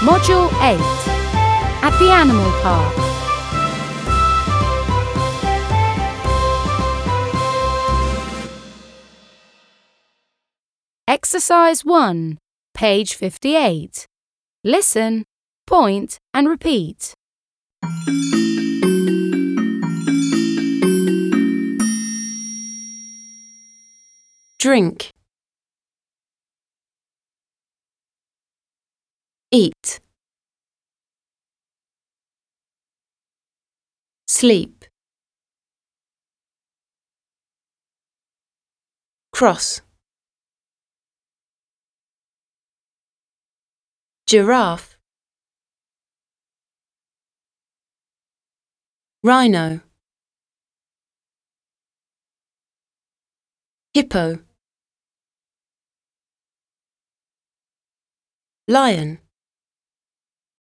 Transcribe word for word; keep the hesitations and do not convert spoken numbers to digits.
Module eight. At the Animal Park. Exercise one, page fifty-eight. Listen, point and repeat. Drink. Eat. Sleep. Cross. Giraffe. Rhino. Hippo. Lion.